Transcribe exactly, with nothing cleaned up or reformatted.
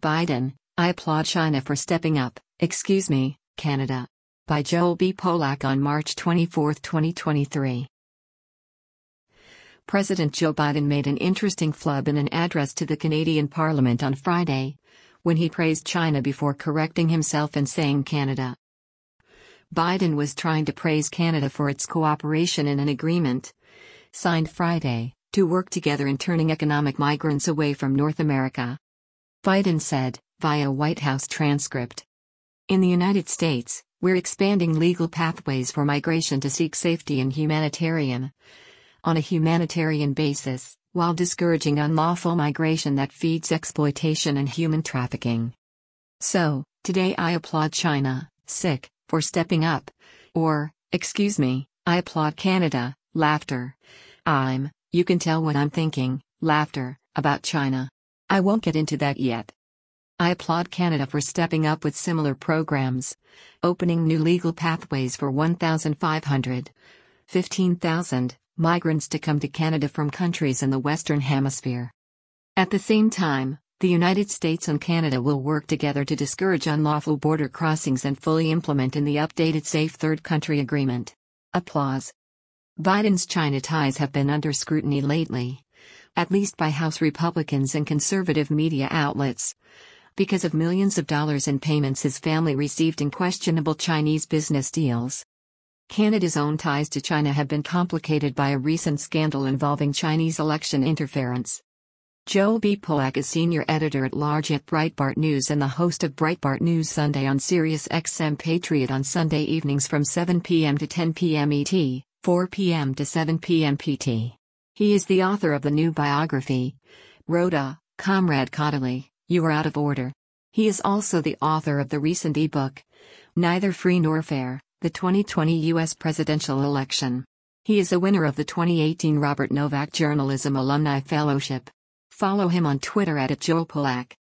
Biden, I applaud China for stepping up, excuse me, Canada. By Joel B. Polak on March twenty-fourth, twenty twenty-three. President Joe Biden made an interesting flub in an address to the Canadian Parliament on Friday, when he praised China before correcting himself and saying Canada. Biden was trying to praise Canada for its cooperation in an agreement, signed Friday, to work together in turning economic migrants away from North America. Biden said, via White House transcript. In the United States, we're expanding legal pathways for migration to seek safety and humanitarian, on a humanitarian basis, while discouraging unlawful migration that feeds exploitation and human trafficking. So, today I applaud China, sick, for stepping up. Or, excuse me, I applaud Canada, laughter. I'm, you can tell what I'm thinking, laughter, about China. I won't get into that yet. I applaud Canada for stepping up with similar programs, opening new legal pathways for one thousand five hundred, fifteen thousand, migrants to come to Canada from countries in the Western Hemisphere. At the same time, the United States and Canada will work together to discourage unlawful border crossings and fully implement in the updated Safe Third Country Agreement. Applause. Biden's China ties have been under scrutiny lately, at least by House Republicans and conservative media outlets, because of millions of dollars in payments his family received in questionable Chinese business deals. Canada's own ties to China have been complicated by a recent scandal involving Chinese election interference. Joel B. Polak is senior editor-at-large at Breitbart News and the host of Breitbart News Sunday on Sirius X M Patriot on Sunday evenings from seven p m to ten p m E T, four p m to seven p m P T. He is the author of the new biography, Rhoda, Comrade Caudill, You Are Out of Order. He is also the author of the recent e-book, Neither Free Nor Fair, the twenty twenty U S Presidential Election. He is a winner of the twenty eighteen Robert Novak Journalism Alumni Fellowship. Follow him on Twitter at, at Joel Polak.